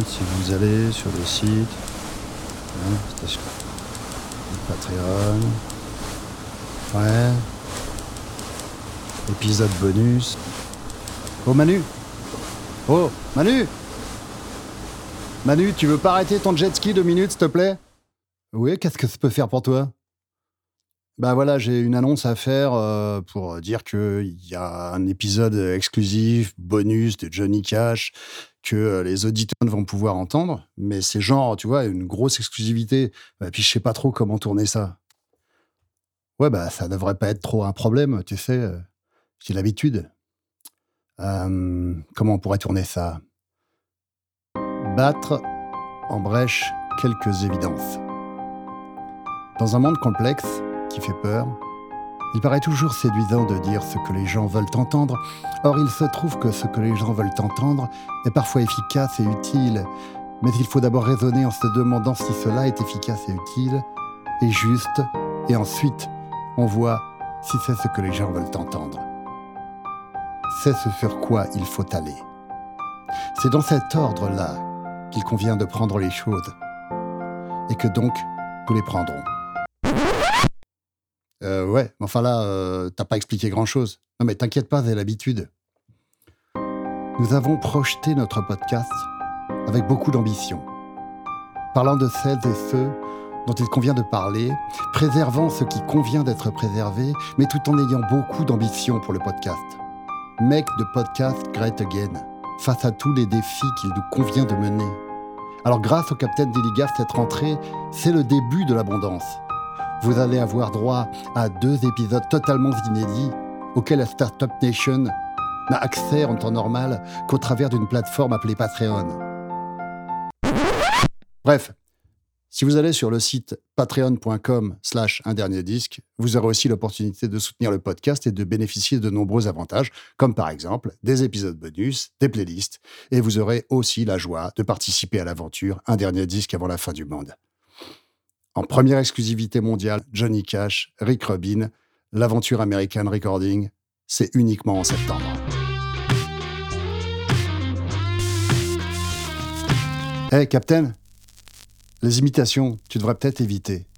si vous allez sur le site, station Patreon, ouais, épisode bonus. Oh Manu, Manu, tu veux pas arrêter ton jet ski 2 minutes, s'il te plaît? Oui, qu'est-ce que ça peut faire pour toi? Bah voilà, j'ai une annonce à faire pour dire qu'il y a un épisode exclusif, bonus de Johnny Cash, que les auditeurs vont pouvoir entendre. Mais c'est genre, tu vois, une grosse exclusivité. Et puis je sais pas trop comment tourner ça. Ouais, bah ça devrait pas être trop un problème, tu sais. J'ai l'habitude. Comment on pourrait tourner ça? Battre en brèche quelques évidences. Dans un monde complexe qui fait peur, il paraît toujours séduisant de dire ce que les gens veulent entendre. Or, il se trouve que ce que les gens veulent entendre est parfois efficace et utile. Mais il faut d'abord raisonner en se demandant si cela est efficace et utile, et juste, et ensuite, on voit si c'est ce que les gens veulent entendre. C'est ce sur quoi il faut aller. C'est dans cet ordre-là qu'il convient de prendre les choses, et que donc, nous les prendrons. Ouais, mais enfin là, t'as pas expliqué grand-chose. Non mais t'inquiète pas, j'ai l'habitude. Nous avons projeté notre podcast avec beaucoup d'ambition, parlant de celles et ceux dont il convient de parler, préservant ce qui convient d'être préservé, mais tout en ayant beaucoup d'ambition pour le podcast. Make the podcast great again, face à tous les défis qu'il nous convient de mener. Alors grâce au Capitaine Déligas, cette rentrée, c'est le début de l'abondance. Vous allez avoir droit à 2 épisodes totalement inédits auxquels la Startup Nation n'a accès en temps normal qu'au travers d'une plateforme appelée Patreon. Bref, si vous allez sur le site patreon.com/undernerdisque, vous aurez aussi l'opportunité de soutenir le podcast et de bénéficier de nombreux avantages, comme par exemple des épisodes bonus, des playlists, et vous aurez aussi la joie de participer à l'aventure Un Dernier Disque avant la fin du monde. En première exclusivité mondiale, Johnny Cash, Rick Rubin, l'aventure American Recording, c'est uniquement en septembre. Hey, Captain, les imitations, tu devrais peut-être éviter.